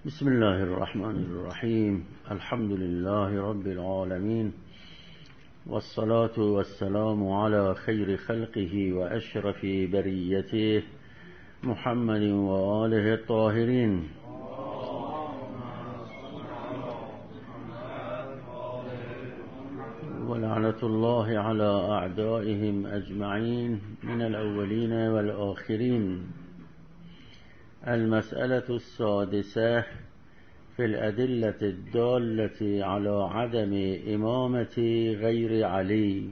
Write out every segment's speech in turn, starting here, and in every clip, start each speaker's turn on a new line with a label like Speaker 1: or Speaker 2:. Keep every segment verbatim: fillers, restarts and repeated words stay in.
Speaker 1: بسم الله الرحمن الرحیم. الحمد لله رب العالمین والصلاة والسلام على خیر خلقه و اشرف بریته محمد و آله الطاهرین. ولعنة الله على أعدائهم أجمعين من الأولين والآخرين. المسألة السادسة في الأدلة الدالة على عدم إمامة غير علي.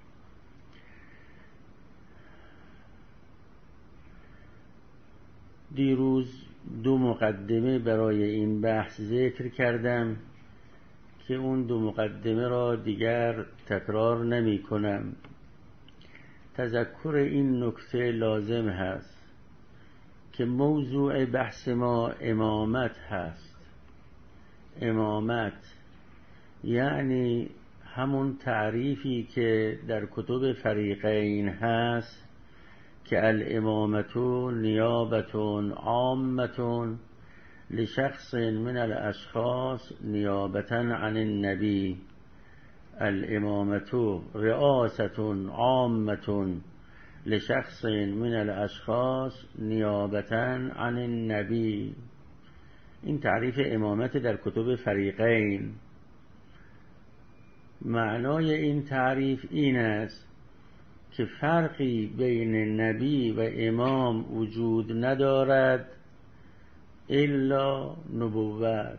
Speaker 1: دیروز دو مقدمه برای این بحث ذکر کردم که اون دو مقدمه را دیگر تکرار نمی کنم. تذکر این نکته لازم هست که موضوع بحث ما امامت هست. امامت یعنی همون تعریفی که در کتب فریقین هست که الامامت نیابت عامة لشخص من الاشخاص نیابة عن النبی. الامامت رئاسة عامة لشخص من الاشخاص نیابة عن النبی. این تعریف امامت در کتب فریقین. معنای این تعریف این است که فرقی بین نبی و امام وجود ندارد الا نبوت.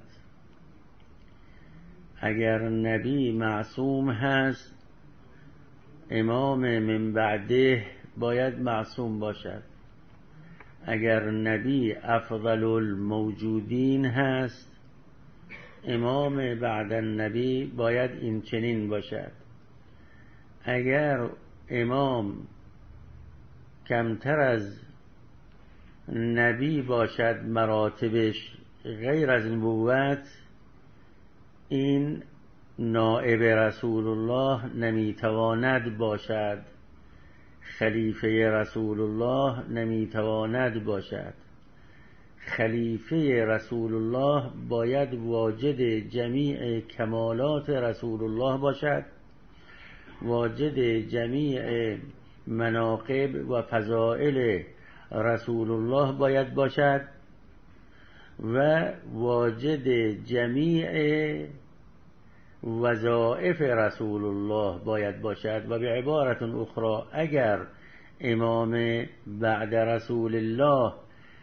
Speaker 1: اگر نبی معصوم هست، امام من بعده باید معصوم باشد. اگر نبی افضل الموجودین هست، امام بعد النبی باید این چنین باشد. اگر امام کمتر از نبی باشد، مراتبش غیر از نبوت، این نائب رسول الله نمیتواند باشد، خلیفه رسول الله نمیتواند باشد. خلیفه رسول الله باید واجد جمیع کمالات رسول الله باشد، واجد جمیع مناقب و فضائل رسول الله باید باشد و واجد جمیع وظائف رسول الله باید باشد. و به عبارت اخرى، اگر امام بعد رسول الله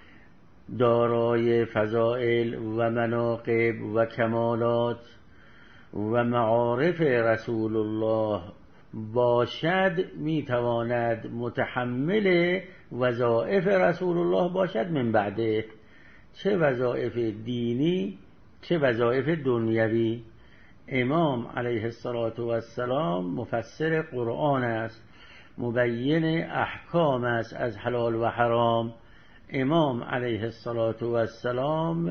Speaker 1: دارای فضائل و مناقب و کمالات و معارف رسول الله باشد، میتواند متحمل وظائف رسول الله باشد من بعده، چه وظائف دینی چه وظائف دنیوی. امام علیه السلام مفسر قرآن است، مبین احکام است از حلال و حرام. امام علیه السلام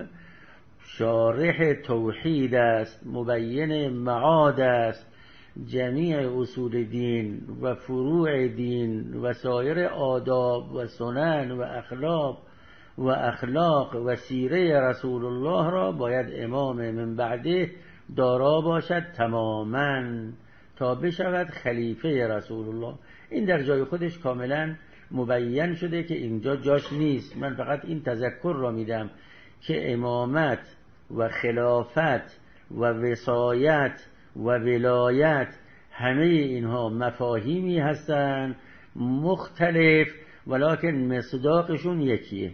Speaker 1: شارح توحید است، مبین معاد است، جمیع اصول دین و فروع دین و سایر آداب و سنن و اخلاق و اخلاق و سیره رسول الله را باید امام من بعده دارا باشد تماما تا بشود خلیفه رسول الله. این در جای خودش کاملا مبین شده که اینجا جاش نیست. من فقط این تذکر را میدم که امامت و خلافت و وصایت و ولایت همه اینها مفاهیمی هستند مختلف، ولکن مصداقشون یکیه.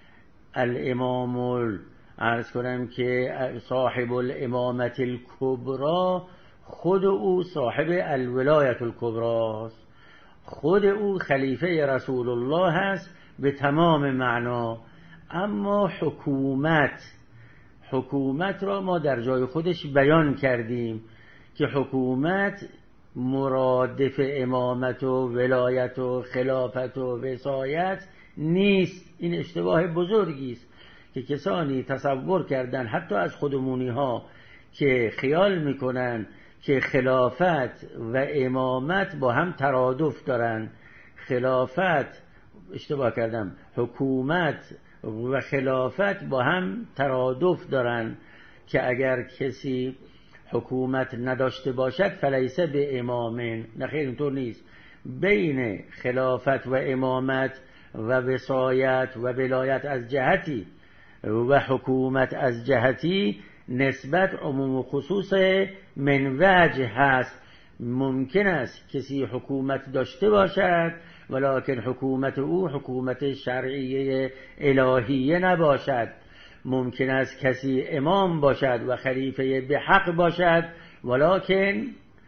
Speaker 1: الامام، عرض کنم که صاحب الامامت الکبرى، خود او صاحب الولایت الکبرى است، خود او خلیفه رسول الله است به تمام معنا. اما حکومت حکومت را ما در جای خودش بیان کردیم که حکومت مرادف امامت و ولایت و خلافت و وصایت نیست. این اشتباه بزرگی است که کسانی تصور کردن، حتی از خودمونی ها، که خیال میکنن که خلافت و امامت با هم ترادف دارن. خلافت، اشتباه کردم، حکومت و خلافت با هم ترادف دارن که اگر کسی حکومت نداشته باشد فلیس به امامین. نه خیر، اینطور نیست. بین خلافت و امامت و وصایت و ولایت از جهتی و حکومت از جهتی نسبت عموم و خصوص من وجه هست. ممکن است کسی حکومت داشته باشد ولکن حکومت او حکومت شرعیه الهیه نباشد. ممکن است کسی امام باشد و خلیفه به حق باشد ولکن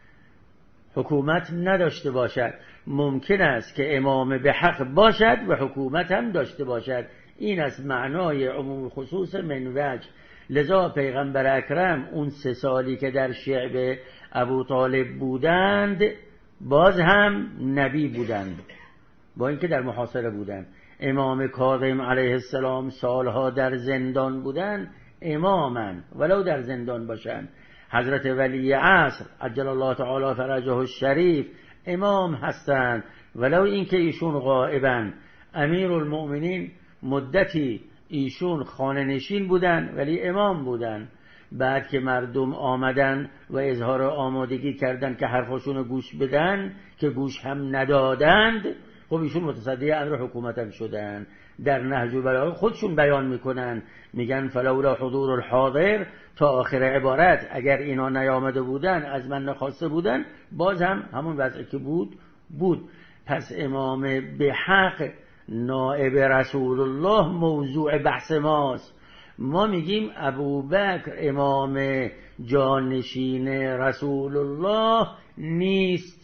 Speaker 1: حکومت نداشته باشد. ممکن است که امام به حق باشد و حکومت هم داشته باشد. این از معنای عموم خصوص من وجه. لذا پیغمبر اکرم اون سه سالی که در شعب ابو طالب بودند باز هم نبی بودند، با اینکه در محاصره بودند. امام کاظم علیه السلام سالها در زندان بودند، امامن ولو در زندان باشند. حضرت ولی عصر عجل الله تعالی فرجه الشریف امام هستند ولو اینکه ایشون غائبن. امیر المؤمنین مدتی ایشون خانه نشین بودن ولی امام بودن. بعد که مردم آمدن و اظهار آمادگی کردن که حرفاشون گوش بدن که گوش هم ندادند، خب ایشون متصدی امر حکومت هم شدن. در نهج البلاغه خودشون بیان میکنن، میگن فلولا حضور الحاضر تا آخر عبارت، اگر اینا نیامده بودن از من نخواسته بودن باز هم همون وضعی که بود بود. پس امام به حق نائب رسول الله موضوع بحث ماست. ما میگیم ابوبکر امام جانشین رسول الله نیست،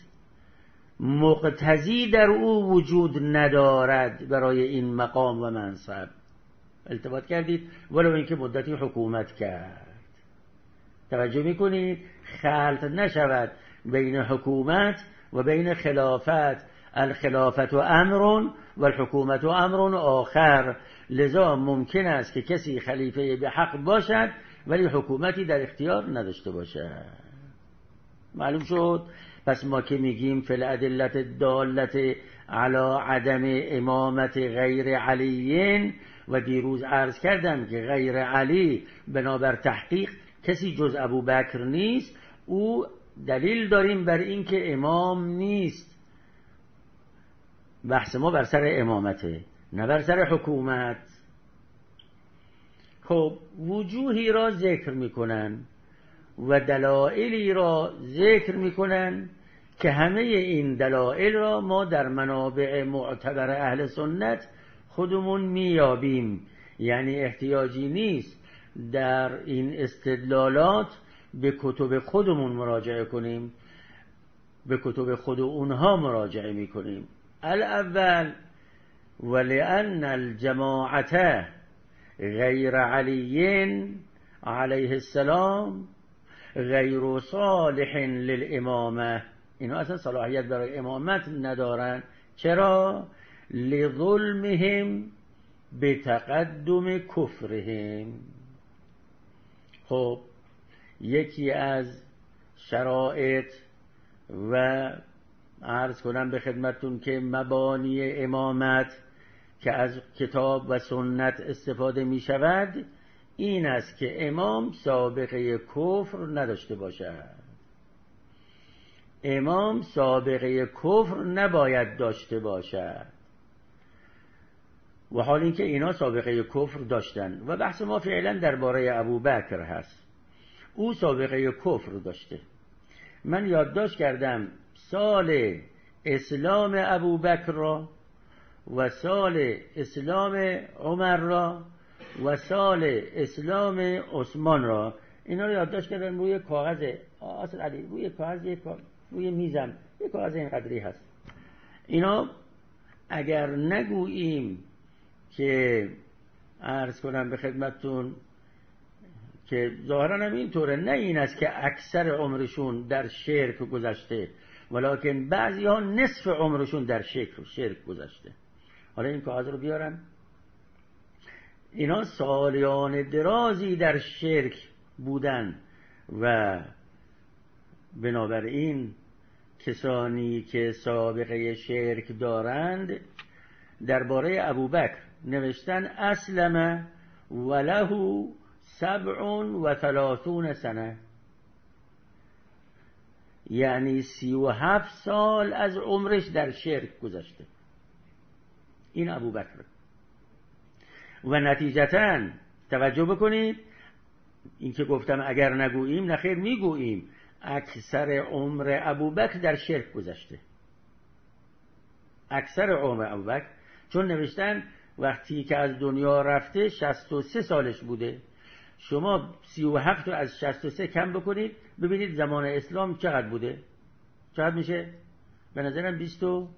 Speaker 1: مقتضی در او وجود ندارد برای این مقام و منصب. التفات کردید؟ ولو اینکه مدتی حکومت کرد. توجه میکنید خلط نشود بین حکومت و بین خلافت. الخلافت و امر و الحکومت و امر آخر. لذا ممکن است که کسی خلیفه به حق باشد ولی حکومتی در اختیار نداشته باشد. معلوم شد؟ پس ما که میگیم فی الادلة الدالة علی عدم امامت غیر علیین، و دیروز عرض کردم که غیر علی بنابر تحقیق کسی جز ابوبکر نیست، او دلیل داریم بر این که امام نیست. بحث ما بر سر امامته نه بر سر حکومت. خب وجوهی را ذکر میکنن و دلایلی را ذکر میکنن که همه این دلایل را ما در منابع معتبر اهل سنت خودمون میابیم. یعنی احتیاجی نیست در این استدلالات به کتب خودمون مراجعه کنیم، به کتب خود اونها مراجعه میکنیم. الاول ولأن الجماعة غیر علی علیه السلام غیر صالح للامامه. اینا اصلا صلاحیت برای امامت ندارن. چرا؟ لظلمهم بتقدم کفرهم. خب یکی از شرایط و عرض کنم به خدمتون که مبانی امامت که از کتاب و سنت استفاده می شود این است که امام سابقه کفر نداشته باشد. امام سابقه کفر نباید داشته باشد، و حال اینکه اینا سابقه کفر داشتن. و بحث ما فعلا درباره ابوبکر هست. او سابقه کفر داشته. من یادداشت کردم سال اسلام ابوبکر را و سال اسلام عمر را و سال اسلام عثمان را، اینا رو یادداشت کردم روی کاغذ اصل علی، روی کاغذ، روی میزم یک کاغذ این قدری هست. اینا اگر نگوییم که عرض کنم به خدمتتون که ظاهرا هم اینطوره، نه این است که اکثر عمرشون در شرک گذشته، ولکن بعضی ها نصف عمرشون در شرک شرک گذشته. حالا این کاغذ رو بیارم. اینا سالیان درازی در شرک بودن و بنابراین کسانی که سابقه شرک دارند درباره ابوبکر نوشتن اسلم وله سبع و ثلاثون سنه، یعنی سی و هفت سال از عمرش در شرک گذشته. این ابوبکر. و نتیجتاً توجه بکنید، این که گفتم اگر نگوییم نخیر میگوییم، اکثر عمر ابوبکر در شرک گذشته. اکثر عمر ابوبکر، چون نوشتن وقتی که از دنیا رفته شصت و سه سالش بوده. شما سی و هفت رو از شصت و سه کم بکنید ببینید زمان اسلام چقدر بوده، چقدر میشه؟ به نظرم بیست و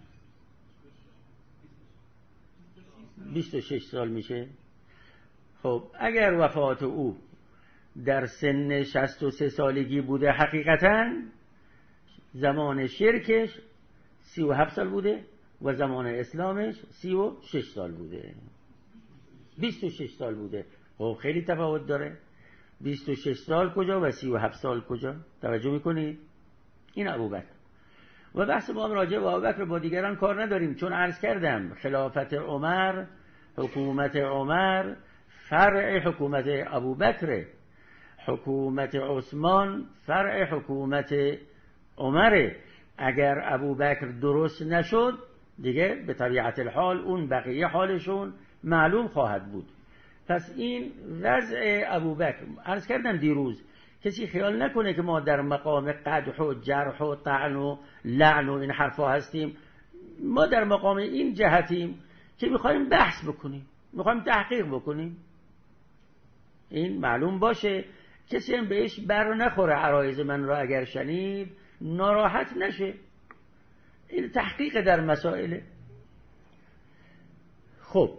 Speaker 1: بیست و شش سال میشه. خب اگر وفات او در سن شصت و سه سالگی بوده، حقیقتاً زمان شرکش سی و هفت سال بوده و زمان اسلامش سی و شش سال بوده، بیست و شش سال بوده. خب خیلی تفاوت داره. بیست و شش سال کجا و سی و هفت سال کجا؟ توجه میکنید؟ این ابوبکر. و بحث ما هم راجع به ابوبکر با دیگران کار نداریم، چون عرض کردم خلافت عمر، حکومت عمر فرع حکومت ابوبکر، حکومت عثمان فرع حکومت عمر. اگر ابوبکر درست نشد دیگه به طبیعت الحال اون بقیه حالشون معلوم خواهد بود. پس این وضع ابوبکر. عرض کردم دیروز کسی خیال نکنه که ما در مقام قدح و جرح و طعن و لعن و این حرفا هستیم. ما در مقام این جهتیم که میخوایم بحث بکنیم، میخوایم تحقیق بکنیم. این معلوم باشه، کسی هم بهش بر نخوره عرایض من را اگر شنید ناراحت نشه. این تحقیق در مسائل. خب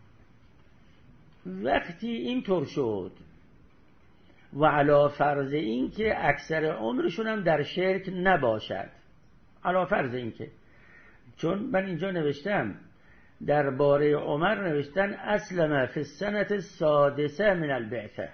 Speaker 1: وقتی این طور شد و علی فرض این که اکثر عمرشون هم در شرک نباشد، علی فرض این که، چون من اینجا نوشتم درباره عمر نوشتن اسلم فی السنة السادسه من البعثه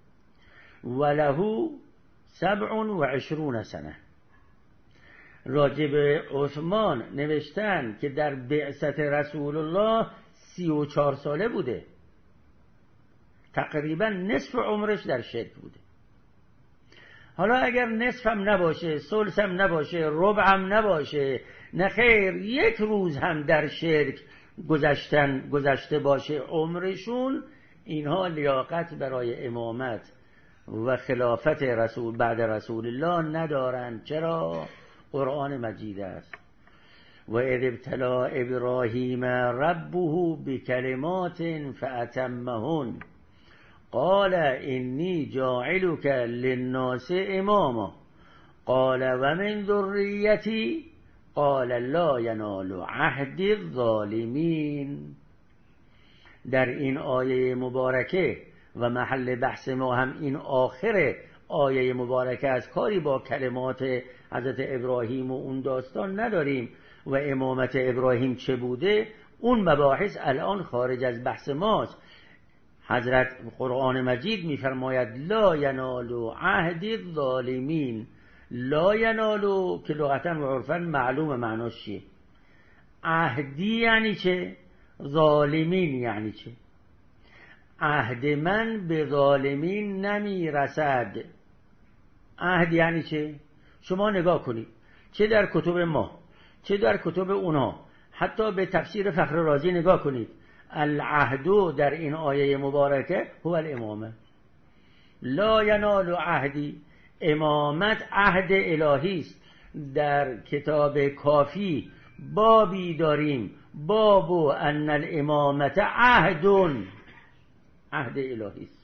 Speaker 1: وله سبع و عشرون سنه. راجب عثمان نوشتن که در بعثت رسول الله سی و چهار ساله بوده، تقریبا نصف عمرش در شرک بوده. حالا اگر نصف هم نباشه، ثلث هم نباشه، ربع هم نباشه، نخیر یک روز هم در شرک گذشتن گذشته باشه عمرشون، اینها لیاقت برای امامت و خلافت رسول بعد رسول الله ندارن. چرا؟ قرآن مجید است و اذ ابتلا ابراهیم ربه بکلمات فاتمهن قال انی جاعلک للناس اماما قال و من ذریتی قال لا ینال عهد الظالمین. در این آیه مبارکه و محل بحث ما هم این آخر آیه مبارکه است. کاری با کلمات حضرت ابراهیم و اون داستان نداریم و امامت ابراهیم چه بوده، اون مباحث الان خارج از بحث ماست. حضرت قرآن مجید میفرماید لا ینالو عهد الظالمین. لا ینالو که لغتا و عرفا معلوم معناش چیه. عهدی یعنی چه؟ ظالمین یعنی چه؟ عهد من به ظالمین نمی رسد. عهد یعنی چه؟ شما نگاه کنید، چه در کتب ما چه در کتب اونا، حتی به تفسیر فخر رازی نگاه کنید. العهد در این آیه مبارکه هو الامامه. لا ینال عهدی، امامت عهد الهی است. در کتاب کافی بابی داریم، باب ان الامامت عهد، عهد الهی است،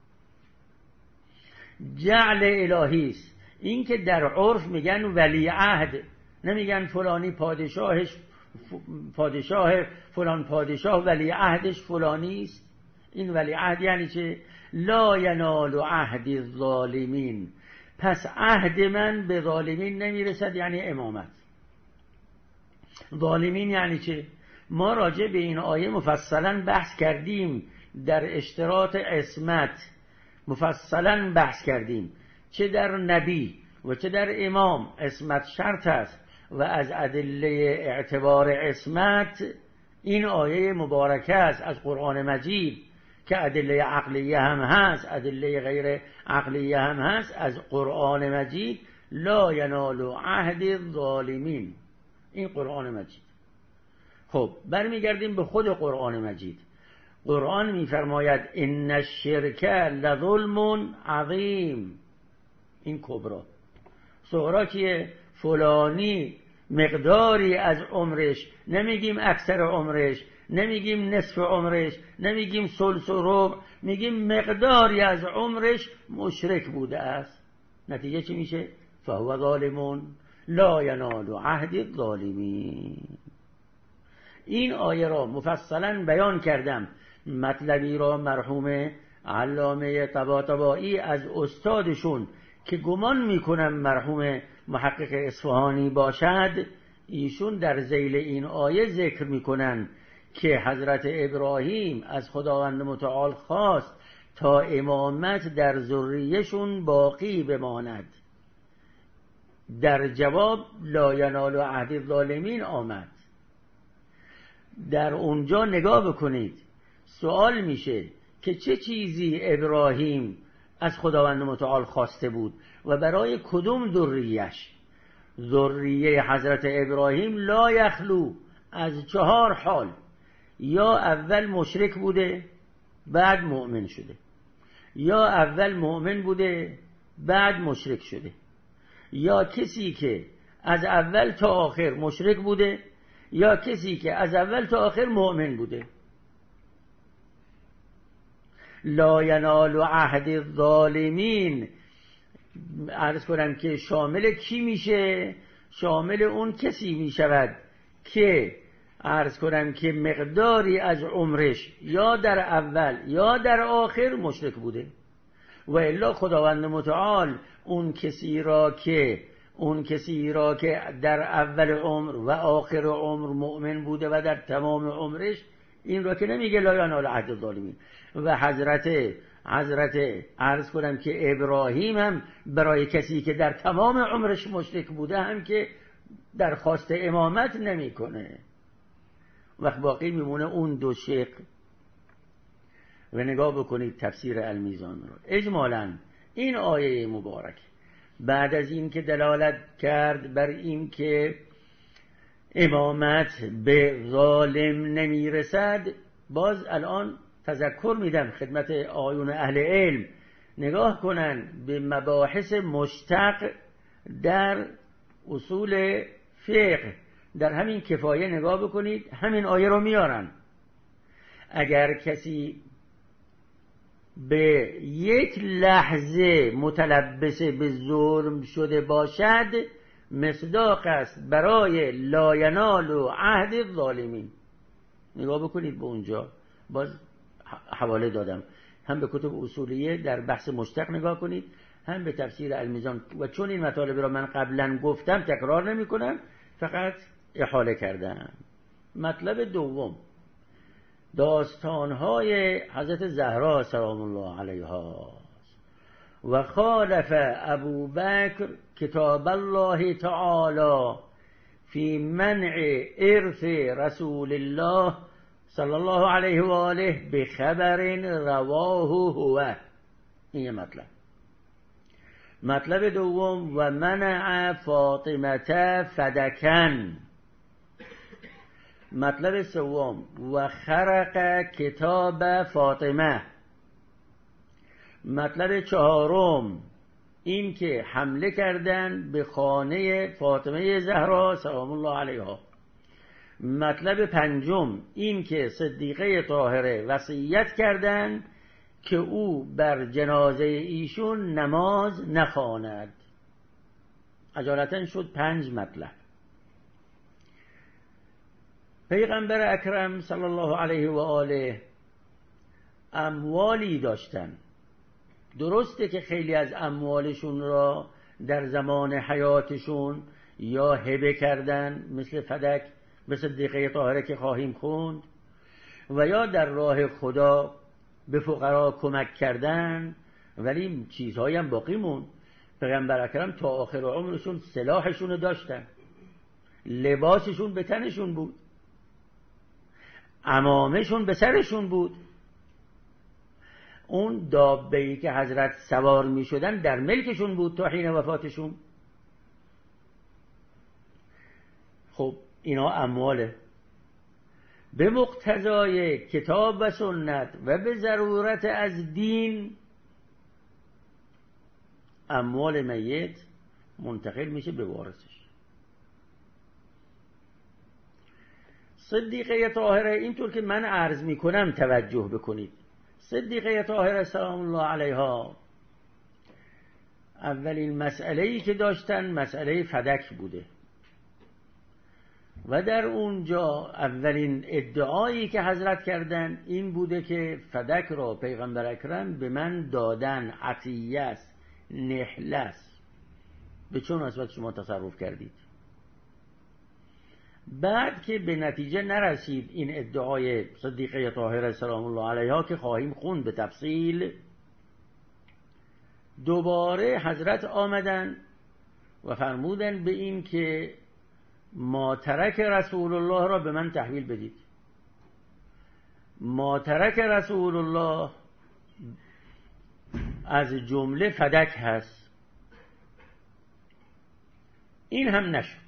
Speaker 1: جعل الهی است. این که در عرف میگن ولی عهد، نمیگن فلانی پادشاهش پادشاه فلان پادشاه ولی عهدش فلانی است. این ولی عهد یعنی چه؟ لا ینال عهد الظالمین. پس عهد من به ظالمین نمیرسد، یعنی امامت. ظالمین یعنی چه؟ ما راجع به این آیه مفصلا بحث کردیم، در اشتراط عصمت مفصلا بحث کردیم. چه در نبی و چه در امام عصمت شرط است و از ادله اعتبار عصمت این آیه مبارکه است از قرآن مجید که ادله عقلیه هم هست، ادله غیر عقلیه هم هست، از قرآن مجید. لا ینال عهد الظالمین، این قرآن مجید. خب برمیگردیم به خود قرآن مجید. قرآن میفرماید ان الشرک لظلم عظیم. این کبرا. صغرا که فلانی مقداری از عمرش، نمیگیم اکثر عمرش، نمیگیم نصف عمرش، نمیگیم ثلث و ربع، میگیم مقداری از عمرش مشرک بوده است. نتیجه چی میشه؟ فهو ظالمون لا ینال عهد الظالمین. این آیه را مفصلا بیان کردم. مطلبی را مرحوم علامه طباطبایی از استادشون که گمان میکنم مرحوم محقق اصفهانی باشد، ایشون در ذیل این آیه ذکر میکنن که حضرت ابراهیم از خداوند متعال خواست تا امامت در ذریه‌شون باقی بماند. در جواب لا ینال عهد الظالمین آمد. در اونجا نگاه بکنید، سوال میشه که چه چیزی ابراهیم از خداوند متعال خواسته بود و برای کدوم ذریه‌اش؟ ذریه حضرت ابراهیم لا یخلو از چهار حال: یا اول مشرک بوده بعد مؤمن شده، یا اول مؤمن بوده بعد مشرک شده، یا کسی که از اول تا آخر مشرک بوده، یا کسی که از اول تا آخر مؤمن بوده. لا ینال عهد الظالمین عرض کنم که شامل کی میشه؟ شامل اون کسی میشود که عرض کنم که مقداری از عمرش یا در اول یا در آخر مشرک بوده. و الا خداوند متعال اون کسی را که اون کسی را که در اول عمر و آخر عمر مؤمن بوده و در تمام عمرش، این را که نمیگه لا ینال عهد الظالمین. و حضرت حضرت عرض کنم که ابراهیم هم برای کسی که در تمام عمرش مشرک بوده هم که درخواست امامت نمیکنه. وقت باقی میمونه اون دو شق. و نگاه بکنید تفسیر المیزان رو. اجمالاً این آیه مبارک بعد از این که دلالت کرد بر این که امامت به ظالم نمیرسد، باز الان تذکر میدم خدمت آیون اهل علم نگاه کنن به مباحث مشتق در اصول فقه. در همین کفایه نگاه بکنید، همین آیه رو میارن. اگر کسی به یک لحظه متلبس به ظلم شده باشد، مصداق است برای لا ینال عهد الظالمین. نگاه بکنید به اونجا، باز حواله دادم، هم به کتب اصولیه در بحث مشتق نگاه کنید، هم به تفسیر المیزان. و چون این مطالب را من قبلا گفتم تکرار نمی کنم، فقط احاله کردم. مطلب دوم، داستانهای حضرت زهرا سلام الله علیها. و خالف ابو بکر کتاب الله تعالی فی منع ارث رسول الله صلی الله علیه و آله به خبر رواه هو. این مطلب. مطلب دوم، و منع فاطمه فدکن. مطلب سوم، و خرق کتاب فاطمه. مطلب چهارم، این که حمله کردن به خانه فاطمه زهرا سلام الله علیها. مطلب پنجم، این که صدیقه طاهره وصیت کردن که او بر جنازه ایشون نماز نخواند. عجالتاً شد پنج مطلب. پیغمبر اکرم صلی الله علیه و آله اموالی داشتن. درسته که خیلی از اموالشون را در زمان حیاتشون یا هبه کردن، مثل فدک به صدیقه طاهره که خواهیم خوند، و یا در راه خدا به فقرا کمک کردن، ولی چیزهایی هم باقی موند. پیغمبر اکرم تا آخر عمرشون سلاحشون داشتن، لباسشون به تنشون بود. عمامشون به سرشون بود. اون دابه‌ای که حضرت سوار می شدن در ملکشون بود تا حین وفاتشون. خب اینا امواله. به مقتضای کتاب و سنت و به ضرورت از دین اموال میت منتقل میشه به وارثش. صدیقه طاهره اینطور که من عرض میکنم توجه بکنید. صدیقه طاهره سلام الله علیها اولین مسئله‌ای که داشتن مسئله فدک بوده و در اونجا اولین ادعایی که حضرت کردن این بوده که فدک را پیغمبر اکرم به من دادن، عطیه است، نحله است، به چون نسبت شما تصرف کردید. بعد که به نتیجه نرسید این ادعای صدیقه طاهره سلام الله علیها که خواهیم خوند به تفصیل، دوباره حضرت آمدن و فرمودن به این که ما ترک رسول الله را به من تحویل بدید. ما ترک رسول الله از جمله فدک هست. این هم نشد.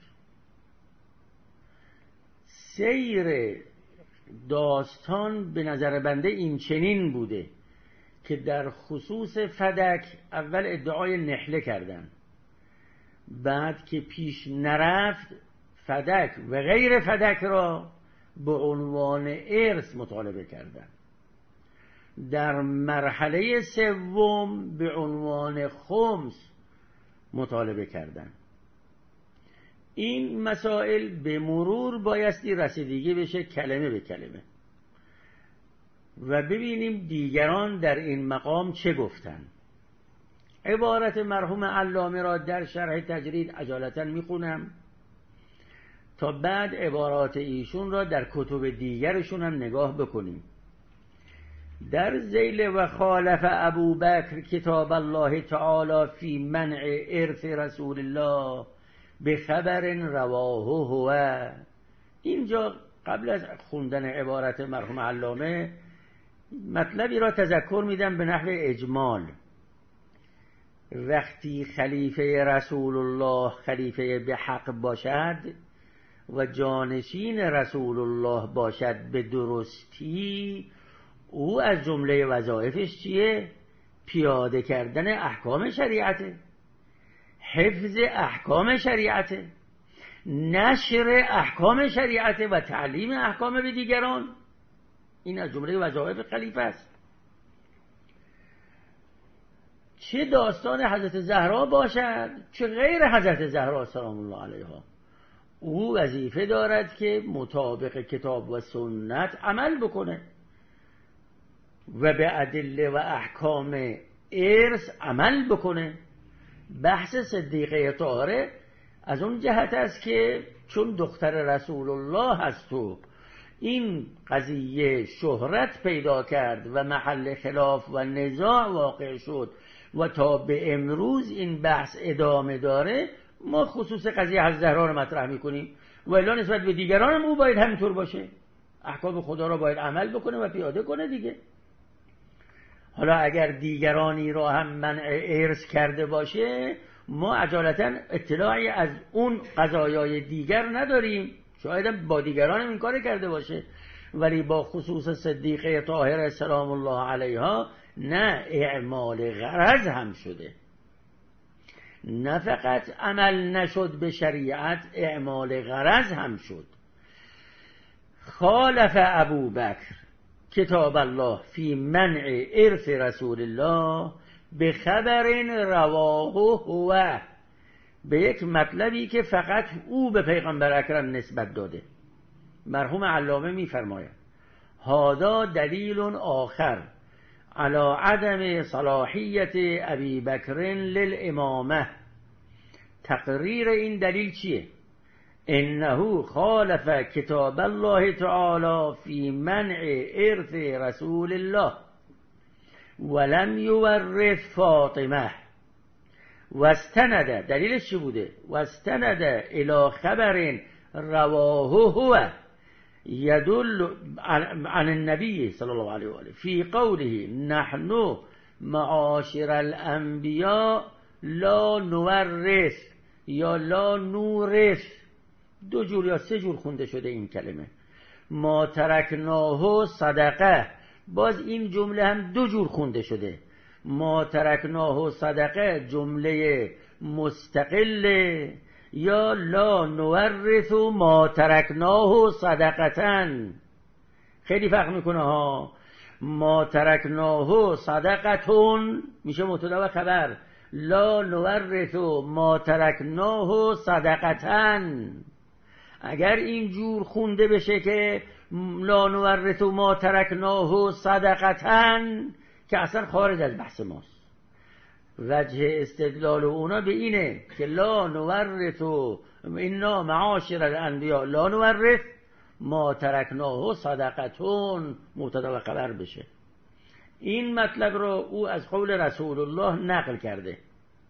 Speaker 1: سیر داستان به نظر بنده این چنین بوده که در خصوص فدک اول ادعای نحله کردن، بعد که پیش نرفت فدک و غیر فدک را به عنوان ارث مطالبه کردن، در مرحله سوم به عنوان خمس مطالبه کردن. این مسائل به مرور بایستی رسیدگی بشه کلمه به کلمه و ببینیم دیگران در این مقام چه گفتن. عبارت مرحوم علامه را در شرح تجرید عجالتا میخونم تا بعد عبارات ایشون را در کتب دیگرشون هم نگاه بکنیم. در ذیل و خالف ابوبکر کتاب الله تعالی فی منع ارث رسول الله به خبر رواه هو، اینجا قبل از خوندن عبارت مرحوم علامه مطلبی را تذکر میدم به نحو اجمال. وقتی خلیفه رسول الله خلیفه به حق باشد و جانشین رسول الله باشد به درستی، او از جمله وظایفش چیه؟ پیاده کردن احکام شریعته، حفظ احکام شریعته، نشر احکام شریعته و تعلیم احکام به دیگران. این از جمله وظایف خلیفه است. چه داستان حضرت زهرا باشد چه غیر حضرت زهرا سلام الله علیها، او وظیفه دارد که مطابق کتاب و سنت عمل بکنه و به ادله و احکام ارث عمل بکنه. بحث صدیقه طاهره از اون جهت است که چون دختر رسول الله هست و این قضیه شهرت پیدا کرد و محل خلاف و نزاع واقع شد و تا به امروز این بحث ادامه داره، ما خصوص قضیه حضرت زهرا رو مطرح میکنیم و الا نسبت به دیگران هم او باید همینطور باشه، احکام خدا را باید عمل بکنه و پیاده کنه دیگه. حالا اگر دیگرانی را هم منع ارث کرده باشه، ما عجالتا اطلاعی از اون قضایای دیگر نداریم، شاید با دیگران هم این کار کرده باشه، ولی با خصوص صدیقه طاهره سلام الله علیها نه اعمال غرض هم شده، نه فقط عمل نشد به شریعت، اعمال غرض هم شد. خالف ابوبکر کتاب الله فی منع ارث رسول الله به خبر رواه هو، به یک مطلبی که فقط او به پیغمبر اکرم نسبت داده. مرحوم علامه می فرماید هذا دلیل آخر علی عدم صلاحیت ابی بکر للامامه. تقریر این دلیل چیه؟ انه خالف کتاب الله تعالی فی منع ارث رسول الله ولم یورث فاطمه واستند. دلیلش چی بوده؟ واستند الی خبر رواه هو، یدل عن النبی صلی الله علیه و آله فی قوله نحن معاشر الانبیاء لا نورث یا لا نورث، دو جور یا سه جور خونده شده این کلمه. ما ترکناه صدقه، باز این جمله هم دو جور خونده شده. ما ترکناه صدقه جمله مستقله، یا لا نورث ما ترکناه صدقتن. خیلی فرق میکنه ها. ما ترکناه صدقتون میشه مبتدا و خبر، لا نورث ما ترکناه صدقتن. اگر این جور خونده بشه که لا نورث ما ترکناه صدقتن، که اصلا خارج از بحث ماست. وجه استدلال اونا به اینه که لا نورث انا معاشر الانبیاء لا نورث ما ترکناه صدقتون مبتدا و خبر بشه. این مطلب رو او از قول رسول الله نقل کرده.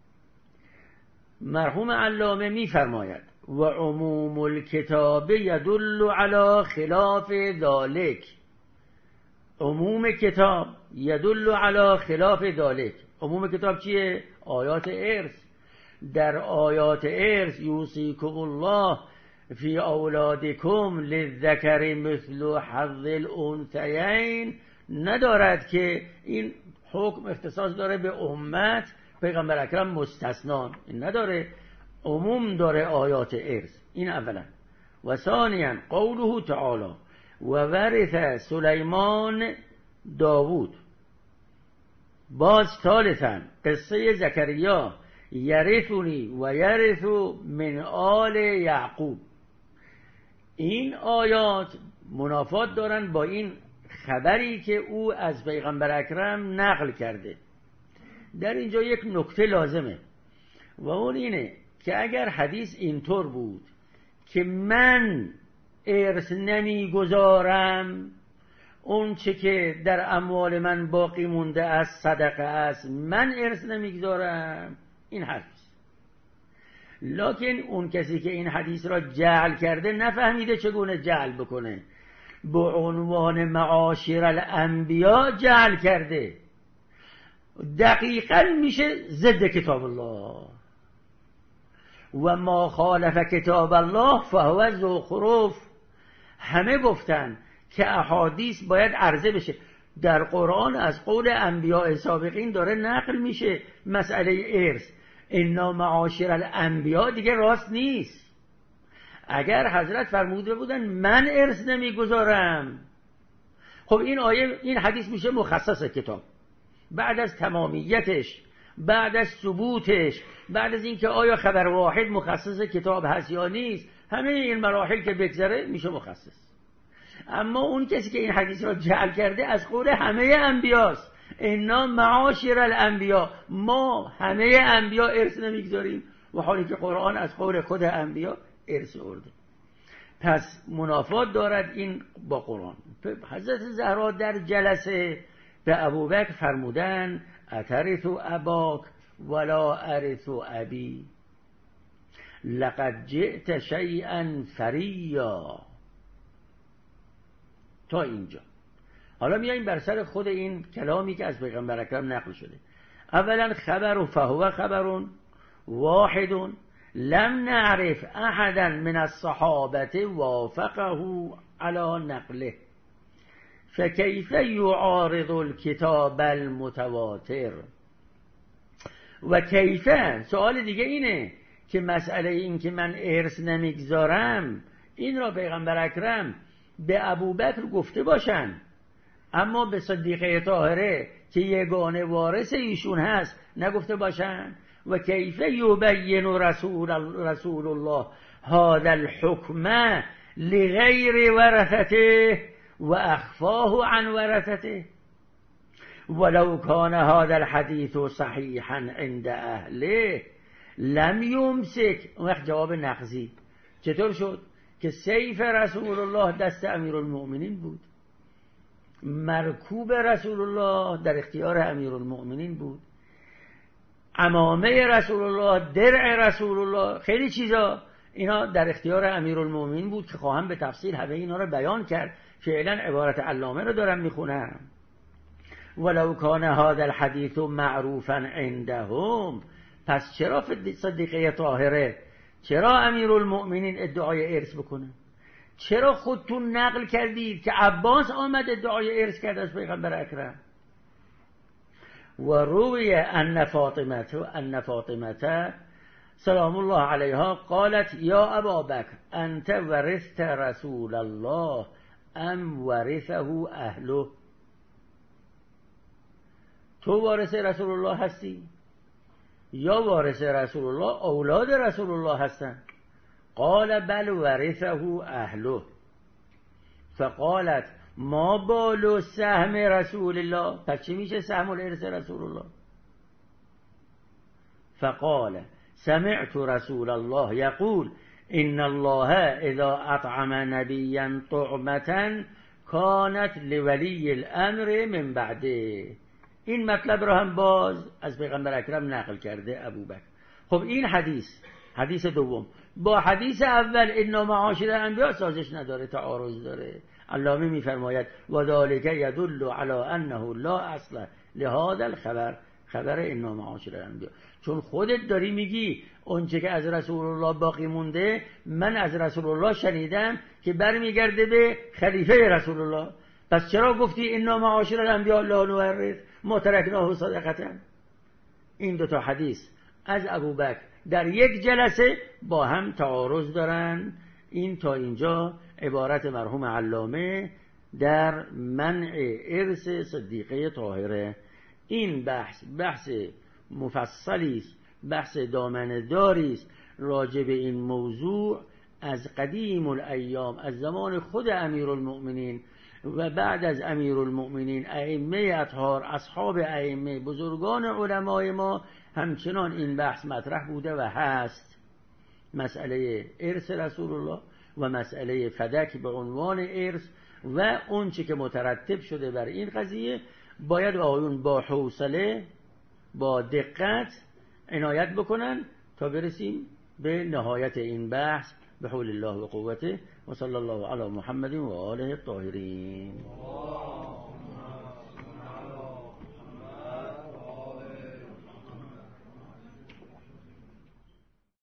Speaker 1: مرحوم علامه میفرماید و عموم الکتاب یدل علی خلاف ذلک. عموم کتاب یدل علی خلاف ذلک. عموم کتاب چیه؟ آیات ارث. در آیات ارث یوصیکم الله فی اولادکم للذکر مثل حظ الانثیین ندارد که این حکم اختصاص داره به امت، پیغمبر اکرم مستثنا، این نداره، عموم داره آیات ارث. این اولا. و ثانیا قوله تعالی و ورث سلیمان داوود. باز ثالثا قصه زکریا یرثونی و یرث من آل یعقوب. این آیات منافات دارن با این خبری که او از پیغمبر اکرم نقل کرده. در اینجا یک نکته لازمه و اون اینه که اگر حدیث اینطور بود که من ارث نمی گذارم، اون چه که در اموال من باقی مونده از صدقه است من ارث نمیگذارم، این حدیث. لکن اون کسی که این حدیث را جعل کرده نفهمیده چگونه جعل بکنه، به عنوان معاشر الانبیاء جعل کرده. دقیقاً میشه ضد کتاب الله. و ما خالف کتاب الله فهو زخرف. همه گفتن که احادیث باید عرضه بشه. در قرآن از قول انبیاء سابقین داره نقل میشه مسئله ارث. انا معاشر الانبیاء دیگه راست نیست. اگر حضرت فرموده بودن من ارث نمیگذارم، خب این آیه این حدیث میشه مخصص کتاب. بعد از تمامیتش، بعد از ثبوتش، بعد از اینکه آیا خبر واحد مخصص کتاب هست یا نیست، همه این مراحل که بگذره میشه مخصص. اما اون کسی که این حدیث را جعل کرده از قول همه انبیاست. انا معاشر الانبیاء، ما همه انبیاء ارث نمیگذاریم، و حالی که قرآن از قول خود انبیاء ارث آورده. پس منافات دارد این با قرآن. حضرت زهرا در جلسه به ابوبکر فرمودن اترث اباک ولا ارث ابی لقد جئت شیئا فریا. تا اینجا. حالا میاییم بر سر خود این کلامی که از پیغمبر اکرم نقل شده. اولا خبر فهو خبر واحد لم نعرف احدا من الصحابه وافقه على نقله فكيف يعارض الكتاب المتواتر. و کیف، سوال دیگه اینه که مسئله این که من ارث نمیگذارم این را پیغمبر اکرم به ابوبکر گفته باشن، اما به صدیقه طاهره که یگانه وارث ایشون هست نگفته باشن. و کیف یبین رسول رسول الله هذا الحكم لغیر ورثته و اخفاه عن ورثته ولو كان هذا الحديث صحيحا عند اهله لم يمسك. اون وقت جواب نقضی چطور شد؟ که سیف رسول الله دست امیرالمؤمنین بود، مرکوب رسول الله در اختیار امیرالمؤمنین بود، عمامه رسول الله، درع رسول الله، خیلی چیزا اینا در اختیار امیرالمومنین بود که خواهم به تفصیل همه اینا رو بیان کرد. فعلا عبارت علامه رو دارم میخونم. ولو کان هذا الحدیث معروفا عندهم، پس چرا صدیقه طاهره، چرا امیرالمومنین ادعای ارث بکنه؟ چرا خودتون نقل کردید که عباس آمد ادعای ارث کرد از پیغمبر اکرم؟ و روی ان فاطمه ان فاطمه سلام الله علیها قالت یا ابا بکر انت ورثت رسول الله ام ورثه اهله، تو وارث رسول الله هستی یا وارث رسول الله اولاد رسول الله هستن؟ قال بل ورثه اهله. فقالت ما بال سهم رسول الله، پس چی میشه سهم الارث رسول الله؟ فقال سمعت رسول الله يقول ان الله اذا اطعم نبيا طعمة كانت لولي الامر من بعده. این مطلب رو هم باز از پیغمبر اکرم نقل کرده ابوبکر. خب این حدیث حدیث دوم با حدیث اول ان معاشر الانبیاء سازش نداره، تعارض داره. علامه میفرماید و ذلک یدل علی انه لا اصل لهذا الخبر، خبر ان معاشر الانبیاء، چون خودت داری میگی اونچه که از رسول الله باقی مونده من از رسول الله شنیدم که برمیگرده به خلیفه رسول الله، پس چرا گفتی ان معاشر الانبیاء لا نورث ما ترکناه صدقه؟ این دو تا حدیث از ابوبکر در یک جلسه با هم تعارض دارن. این تا اینجا عبارت مرحوم علامه در منع ارث صدیقه طاهره. این بحث بحث مفصلی است، بحث دامنه‌داری است راجع به این موضوع از قدیم الایام، از زمان خود امیرالمؤمنین و بعد از امیرالمؤمنین ائمه اطهار، اصحاب ائمه، بزرگان علمای ما همچنان این بحث مطرح بوده و هست. مسئله ارث رسول الله و مسئله فدک به عنوان ارث و اون چی که مترتب شده بر این قضیه باید آقایون با حوصله با دقت عنایت بکنن تا برسیم به نهایت این بحث. به حول الله و قوته و صلی الله علی محمد و آله الطاهرین.